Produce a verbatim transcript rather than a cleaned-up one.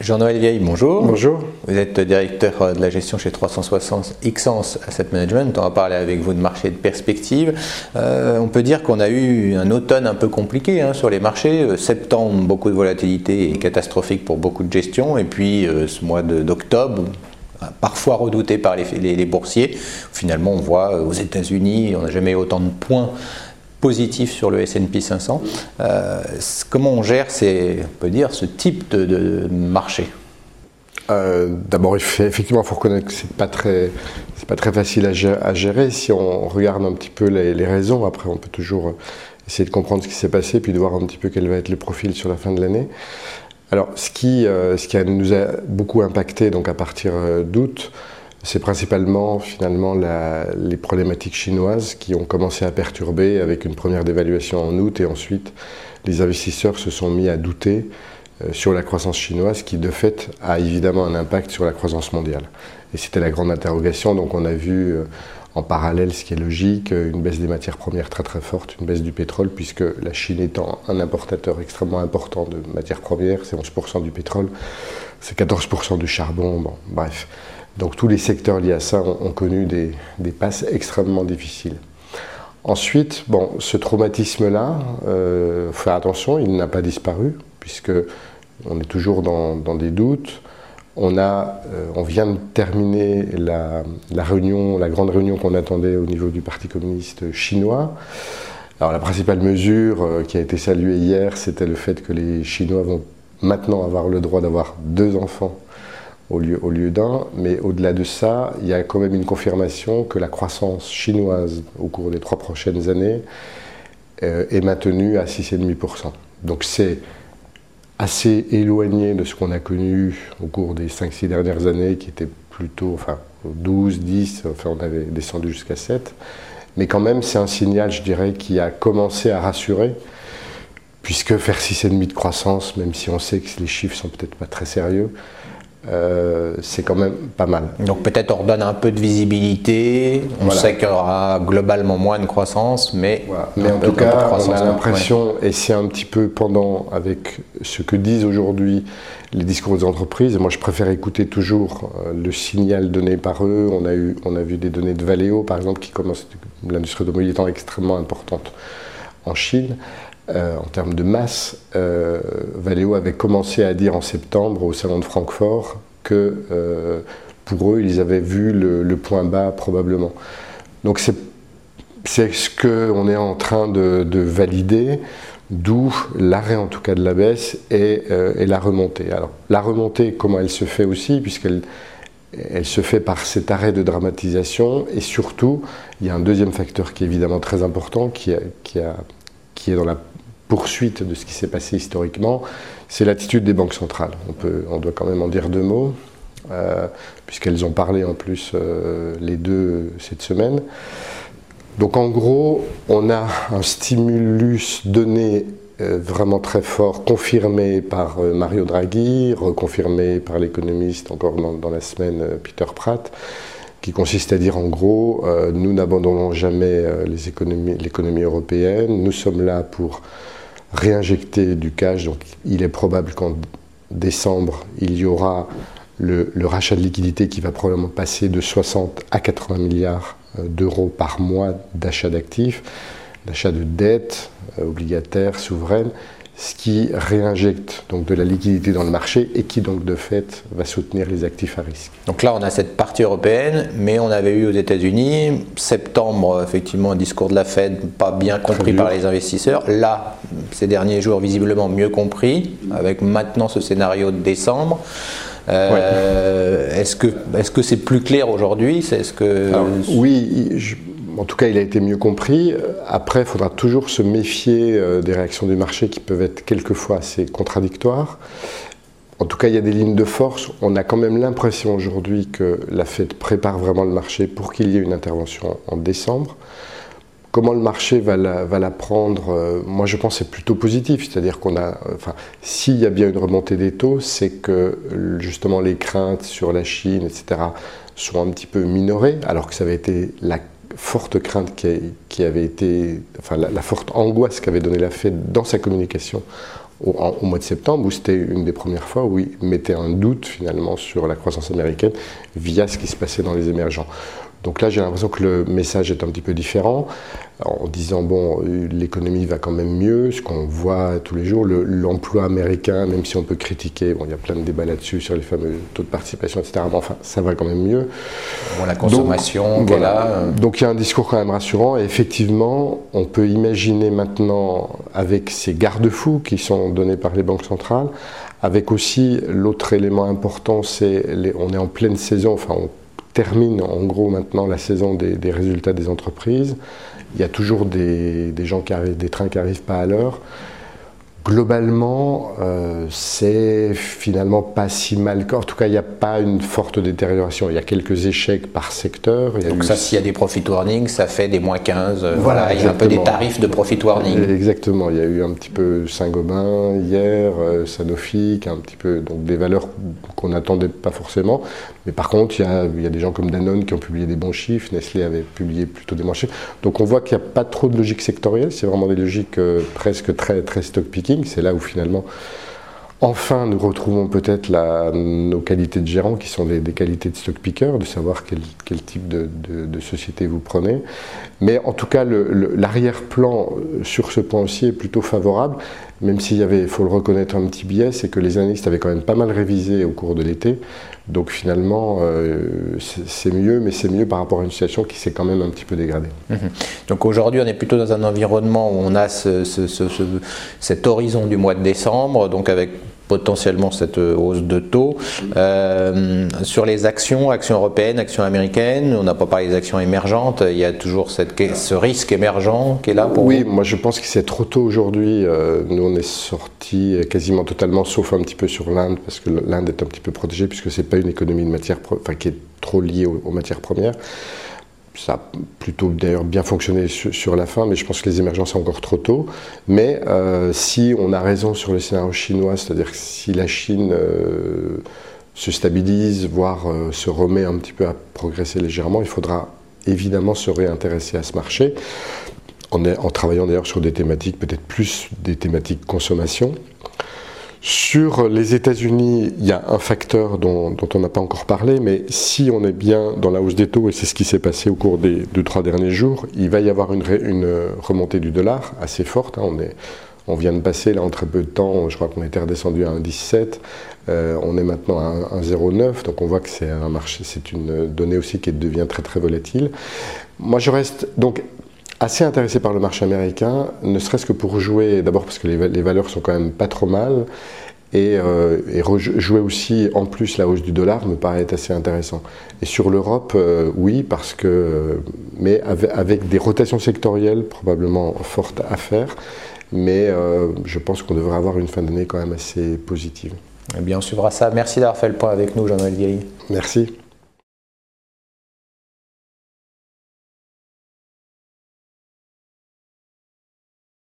Jean-Noël Vieille, bonjour. Bonjour. Vous êtes directeur de la gestion chez trois cent soixante Xens Asset Management. On va parler avec vous de marché de perspective. Euh, on peut dire qu'on a eu un automne un peu compliqué hein, sur les marchés. Septembre, beaucoup de volatilité et catastrophique pour beaucoup de gestions. Et puis euh, ce mois de, d'octobre, parfois redouté par les, les, les boursiers. Finalement, on voit aux États-Unis, on n'a jamais eu autant de points positif sur le S and P cinq cents. Euh, comment on gère ces, on peut dire, ce type de, de marché? euh, D'abord, il faut, effectivement, il faut reconnaître que c'est pas très, c'est pas très facile à gérer, à gérer. Si on regarde un petit peu les, les raisons, après, on peut toujours essayer de comprendre ce qui s'est passé, puis de voir un petit peu quel va être le profil sur la fin de l'année. Alors, ce qui, euh, ce qui nous a beaucoup impacté, donc à partir d'août, c'est principalement finalement la, les problématiques chinoises qui ont commencé à perturber avec une première dévaluation en août et ensuite les investisseurs se sont mis à douter euh, sur la croissance chinoise qui de fait a évidemment un impact sur la croissance mondiale. Et c'était la grande interrogation, donc on a vu euh, en parallèle, ce qui est logique, une baisse des matières premières très très forte, une baisse du pétrole puisque la Chine étant un importateur extrêmement important de matières premières, c'est onze pour cent du pétrole, c'est quatorze pour cent du charbon, bon bref. Donc tous les secteurs liés à ça ont, ont connu des, des passes extrêmement difficiles. Ensuite, bon, ce traumatisme-là, euh, faut faire attention, il n'a pas disparu, puisque on est toujours dans, dans des doutes. On, a, euh, on vient de terminer la, la réunion, la grande réunion qu'on attendait au niveau du Parti communiste chinois. Alors la principale mesure euh, qui a été saluée hier, c'était le fait que les Chinois vont maintenant avoir le droit d'avoir deux enfants au lieu, au lieu d'un, mais au-delà de ça, il y a quand même une confirmation que la croissance chinoise au cours des trois prochaines années euh, est maintenue à six virgule cinq pour cent. Donc c'est assez éloigné de ce qu'on a connu au cours des cinq six dernières années, qui était plutôt enfin, douze, dix, enfin on avait descendu jusqu'à sept, mais quand même c'est un signal, je dirais, qui a commencé à rassurer, puisque faire six virgule cinq de croissance, même si on sait que les chiffres sont peut-être pas très sérieux, Euh, c'est quand même pas mal. Donc peut-être on redonne un peu de visibilité, on voilà. sait qu'il y aura globalement moins de croissance, mais, voilà. mais en tout cas on a l'impression, ouais. et c'est un petit peu pendant avec ce que disent aujourd'hui les discours des entreprises, et moi je préfère écouter toujours euh, le signal donné par eux. On a, eu, on a vu des données de Valeo par exemple qui commence, l'industrie automobile étant extrêmement importante en Chine. Euh, en termes de masse, euh, Valeo avait commencé à dire en septembre au salon de Francfort que euh, pour eux, ils avaient vu le, le point bas probablement. Donc c'est, c'est ce qu'on est en train de, de valider, d'où l'arrêt en tout cas de la baisse et, euh, et la remontée. Alors la remontée, comment elle se fait aussi, puisqu'elle elle se fait par cet arrêt de dramatisation, et surtout, il y a un deuxième facteur qui est évidemment très important, qui, a, qui, a, qui est dans la poursuite de ce qui s'est passé historiquement, c'est l'attitude des banques centrales. On, peut, on doit quand même en dire deux mots, euh, puisqu'elles ont parlé en plus euh, les deux cette semaine. Donc en gros, on a un stimulus donné euh, vraiment très fort, confirmé par euh, Mario Draghi, reconfirmé par l'économiste encore dans, dans la semaine euh, Peter Pratt, qui consiste à dire en gros, euh, nous n'abandonnons jamais euh, les économies, l'économie européenne, nous sommes là pour réinjecter du cash, donc il est probable qu'en décembre, il y aura le, le rachat de liquidités qui va probablement passer de soixante à quatre-vingts milliards d'euros par mois d'achat d'actifs, d'achat de dettes euh, obligataires, souveraines, ce qui réinjecte donc de la liquidité dans le marché et qui donc de fait va soutenir les actifs à risque. Donc là on a cette partie européenne, mais on avait eu aux États-Unis, septembre effectivement un discours de la Fed pas bien compris par les investisseurs, là ces derniers jours visiblement mieux compris, avec maintenant ce scénario de décembre. Euh, ouais. Est-ce que, est-ce que c'est plus clair aujourd'hui? c'est, est-ce que... Alors, oui, je... En tout cas, il a été mieux compris. Après, il faudra toujours se méfier des réactions du marché qui peuvent être quelquefois assez contradictoires. En tout cas, il y a des lignes de force. On a quand même l'impression aujourd'hui que la Fed prépare vraiment le marché pour qu'il y ait une intervention en décembre. Comment le marché va la, va la prendre? Moi, je pense que c'est plutôt positif. C'est-à-dire qu'on a, enfin, s'il y a bien une remontée des taux, c'est que justement les craintes sur la Chine, et cetera, sont un petit peu minorées, alors que ça avait été la forte crainte qui, a, qui avait été, enfin la, la forte angoisse qu'avait donnée la Fed dans sa communication au, en, au mois de septembre, où c'était une des premières fois où ils mettaient un doute finalement sur la croissance américaine via ce qui se passait dans les émergents. Donc là, j'ai l'impression que le message est un petit peu différent, en disant, bon, l'économie va quand même mieux, ce qu'on voit tous les jours, le, l'emploi américain, même si on peut critiquer, bon, il y a plein de débats là-dessus, sur les fameux taux de participation, et cetera, mais enfin, ça va quand même mieux. Bon, la consommation, donc, voilà. Là, euh... donc il y a un discours quand même rassurant, et effectivement, on peut imaginer maintenant, avec ces garde-fous qui sont donnés par les banques centrales, avec aussi l'autre élément important, c'est les, on est en pleine saison, enfin, on termine en gros maintenant la saison des, des résultats des entreprises. Il y a toujours des, des gens qui arrivent, des trains qui n'arrivent pas à l'heure. Globalement, euh, c'est finalement pas si mal. En tout cas, il n'y a pas une forte détérioration. Il y a quelques échecs par secteur. Il y a Donc eu... ça, s'il y a des profit warnings, ça fait des moins quinze. Euh, voilà, voilà, il y a un peu des tarifs de profit warning. Exactement. Il y a eu un petit peu Saint-Gobain hier, euh, Sanofi, un petit peu, donc des valeurs qu'on n'attendait pas forcément. Mais par contre, il y, a, il y a des gens comme Danone qui ont publié des bons chiffres. Nestlé avait publié plutôt des bons chiffres. Donc on voit qu'il n'y a pas trop de logique sectorielle. C'est vraiment des logiques euh, presque très, très stock picking. C'est là où finalement, enfin, nous retrouvons peut-être la, nos qualités de gérant qui sont des, des qualités de stock picker, de savoir quel, quel type de, de, de société vous prenez. Mais en tout cas, le, le, l'arrière-plan sur ce point aussi est plutôt favorable, même s'il y avait, il faut le reconnaître, un petit biais, c'est que les analystes avaient quand même pas mal révisé au cours de l'été. Donc finalement, euh, c'est, c'est mieux, mais c'est mieux par rapport à une situation qui s'est quand même un petit peu dégradée. Mmh. Donc aujourd'hui, on est plutôt dans un environnement où on a ce, ce, ce, ce, cet horizon du mois de décembre, donc avec potentiellement cette hausse de taux. Euh, sur les actions, actions européennes, actions américaines, on n'a pas parlé des actions émergentes, il y a toujours cette, ce risque émergent qui est là pour Oui, vous. Moi je pense que c'est trop tôt aujourd'hui. Euh, nous on est sorti quasiment totalement, sauf un petit peu sur l'Inde, parce que l'Inde est un petit peu protégée, puisque c'est pas une économie de matière, enfin qui est trop liée aux, aux matières premières. Ça a plutôt d'ailleurs bien fonctionné sur, sur la fin, mais je pense que les émergences sont encore trop tôt. Mais euh, si on a raison sur le scénario chinois, c'est-à-dire que si la Chine euh, se stabilise, voire euh, se remet un petit peu à progresser légèrement, il faudra évidemment se réintéresser à ce marché, en, en travaillant d'ailleurs sur des thématiques, peut-être plus des thématiques consommation. Sur les États-Unis, il y a un facteur dont, dont on n'a pas encore parlé, mais si on est bien dans la hausse des taux, et c'est ce qui s'est passé au cours des deux, trois derniers jours, il va y avoir une, une remontée du dollar assez forte. Hein. On, est, on vient de passer, là, en très peu de temps, je crois qu'on était redescendu à un virgule dix-sept, euh, on est maintenant à un virgule zéro neuf, donc on voit que c'est un marché, c'est une donnée aussi qui devient très très volatile. Moi, je reste donc assez intéressé par le marché américain, ne serait-ce que pour jouer, d'abord parce que les, les valeurs sont quand même pas trop mal, et, euh, et jouer aussi en plus la hausse du dollar me paraît être assez intéressant. Et sur l'Europe, euh, oui, parce que, mais avec, avec des rotations sectorielles probablement fortes à faire, mais euh, je pense qu'on devrait avoir une fin d'année quand même assez positive. Eh bien, on suivra ça. Merci d'avoir fait le point avec nous, Jean-Noël Guéry. Merci.